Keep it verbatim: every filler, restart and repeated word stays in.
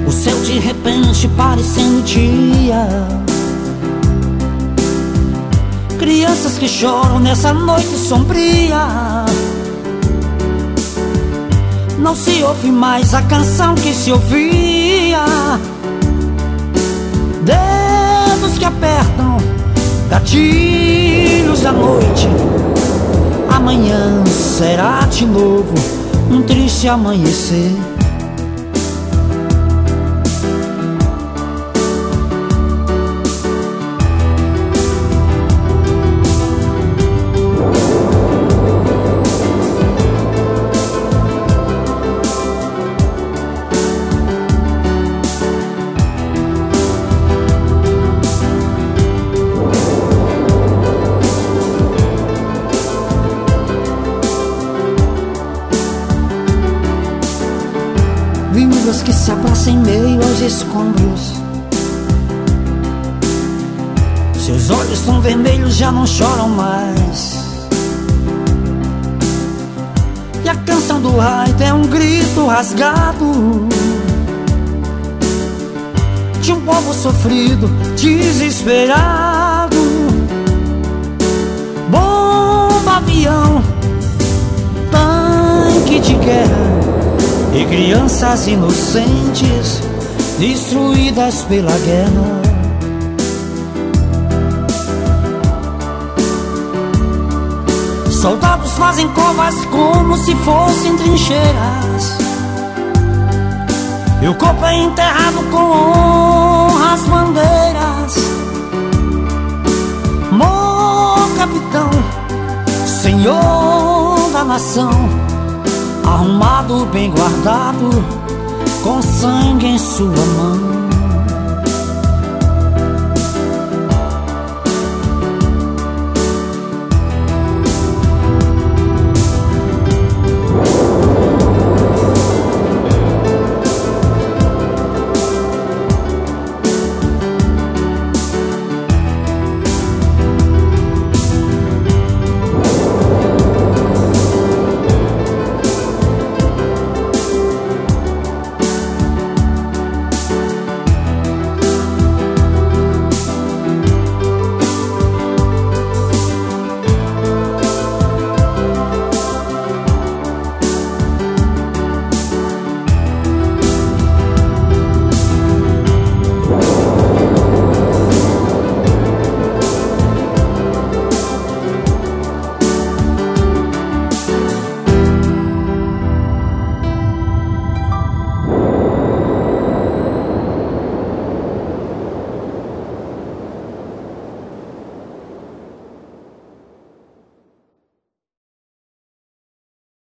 o céu de repente parecendo dia. Crianças que choram nessa noite sombria. Não se ouve mais a canção que se ouvia. Dedos que apertam gatilhos da noite. Amanhã será de novo um triste amanhecer. Viúvas que se abraçam em meio aos escombros. Seus olhos são vermelhos, já não choram mais. E a canção do raio é um grito rasgado de um povo sofrido, desesperado. Bomba, avião, tanque de guerra e crianças inocentes destruídas pela guerra. Soldados fazem covas como se fossem trincheiras, e o corpo é enterrado com honras bandeiras. Mó capitão, senhor da nação, arrumado, bem guardado, com sangue em sua mão.